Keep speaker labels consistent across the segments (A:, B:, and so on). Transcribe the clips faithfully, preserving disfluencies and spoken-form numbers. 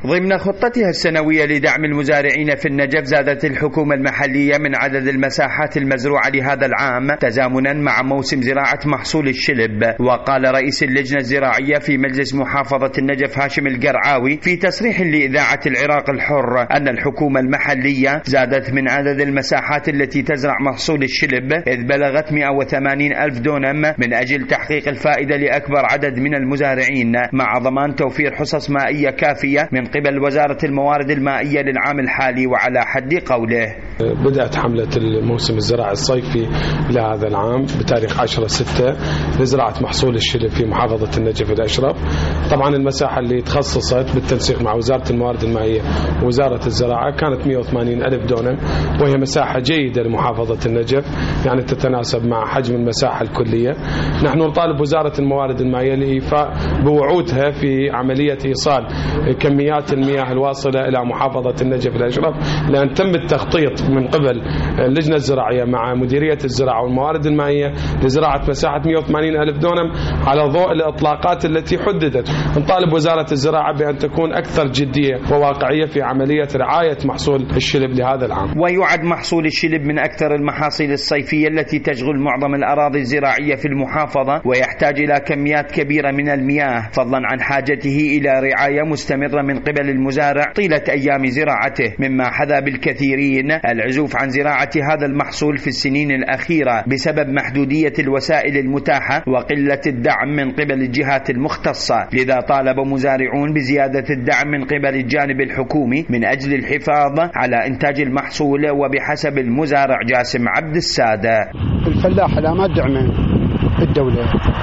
A: ضمن خطتها السنوية لدعم المزارعين في النجف، زادت الحكومة المحلية من عدد المساحات المزروعة لهذا العام تزامنا مع موسم زراعة محصول الشلب. وقال رئيس اللجنة الزراعية في مجلس محافظة النجف هاشم القرعاوي في تصريح لإذاعة العراق الحر أن الحكومة المحلية زادت من عدد المساحات التي تزرع محصول الشلب إذ بلغت مئة وثمانين ألف دونم من أجل تحقيق الفائدة لأكبر عدد من المزارعين، مع ضمان توفير حصص مائية كافية من قبل وزارة الموارد المائية للعام الحالي. وعلى حد قوله
B: بدأت حملة الموسم الزراعي الصيفي لهذا العام بتاريخ عشرة ستة لزراعة محصول الشلب في محافظة النجف الأشرف. طبعا المساحة اللي تخصصت بالتنسيق مع وزارة الموارد المائية ووزارة الزراعة كانت مئة وثمانين ألف دونم، وهي مساحة جيدة لمحافظة النجف، يعني تتناسب مع حجم المساحة الكلية. نحن نطالب وزارة الموارد المائية لإيفاء بوعودها في عملية إيصال كميات المياه الواصلة إلى محافظة النجف الأشرف، لأن تم التخطيط من قبل اللجنة الزراعية مع مديرية الزراعة والموارد المائية لزراعة مساحة مئة وثمانين ألف دونم على ضوء الإطلاقات التي حددت. نطالب وزارة الزراعة بأن تكون أكثر جدية وواقعية في عملية رعاية محصول الشلب لهذا العام.
A: ويعد محصول الشلب من أكثر المحاصيل الصيفية التي تشغل معظم الأراضي الزراعية في المحافظة، ويحتاج إلى كميات كبيرة من المياه فضلا عن حاجته إلى رعاية مستمرة من قبل المزارع طيلة أيام زراعته، مما حذا بالكثيرين العزوف عن زراعة هذا المحصول في السنين الأخيرة بسبب محدودية الوسائل المتاحة وقلة الدعم من قبل الجهات المختصة. لذا طالب مزارعون بزيادة الدعم من قبل الجانب الحكومي من أجل الحفاظ على إنتاج المحصول. وبحسب المزارع جاسم عبد السادة،
C: الفلاح لا ما دعمه الدولة،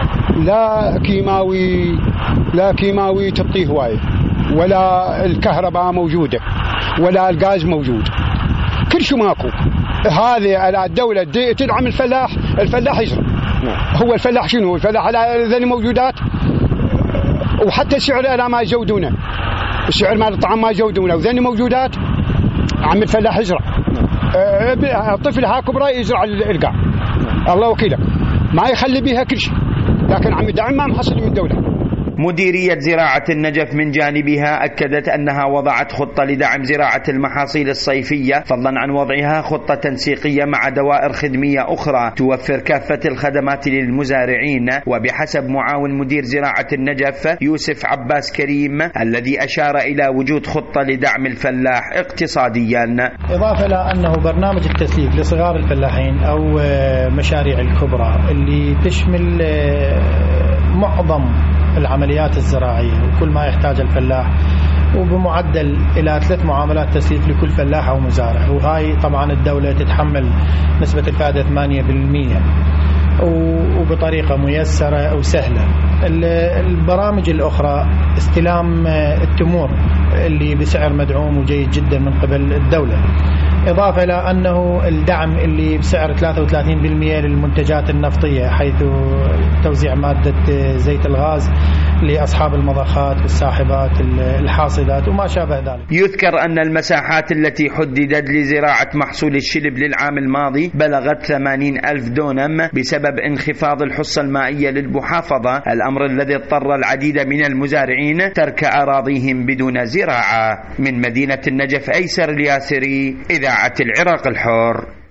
C: لا كيماوي لا كيماوي تبطيه هواية، ولا الكهرباء موجودة، ولا الغاز موجود، كل شيء ماكو. هذه الدولة تدعم الفلاح، الفلاح يزرع. هو الفلاح شنو؟ الفلاح على ذني موجودات، وحتى السعر لا ما يزودونه، السعر مال الطعام ما يزودونه، وذني موجودات عم الفلاح يزرع. الطفل ها كبره يزرع القاع، الله وكيلك، ما يخلي بيها كل شيء، لكن عم يدعم ما محصل من الدولة.
A: مديرية زراعة النجف من جانبها أكدت أنها وضعت خطة لدعم زراعة المحاصيل الصيفية، فضلا عن وضعها خطة تنسيقية مع دوائر خدمية أخرى توفر كافة الخدمات للمزارعين. وبحسب معاون مدير زراعة النجف يوسف عباس كريم الذي أشار إلى وجود خطة لدعم الفلاح اقتصاديا،
D: إضافة إلى أنه برنامج التسليك لصغار الفلاحين أو مشاريع الكبرى اللي تشمل معظم العمليات الزراعية وكل ما يحتاج الفلاح، وبمعدل إلى ثلاث معاملات تسليك لكل فلاح أو مزارع. وهاي طبعا الدولة تتحمل نسبة الفائدة ثمانية بالمئة وبطريقة ميسرة وسهلة. البرامج الأخرى استلام التمور اللي بسعر مدعوم وجيد جدا من قبل الدولة، إضافة إلى أنه الدعم اللي بسعر ثلاثة وثلاثين بالمئة للمنتجات النفطية، حيث توزيع مادة زيت الغاز لأصحاب المضخات والساحبات الحاصدات وما شابه ذلك.
A: يذكر أن المساحات التي حددت لزراعة محصول الشلب للعام الماضي بلغت ثمانين ألف دونم بسبب انخفاض الحصة المائية للمحافظة، الأمر الذي اضطر العديد من المزارعين ترك أراضيهم بدون زراعة. من مدينة النجف أيسر الياسري، إذاعة العراق الحر.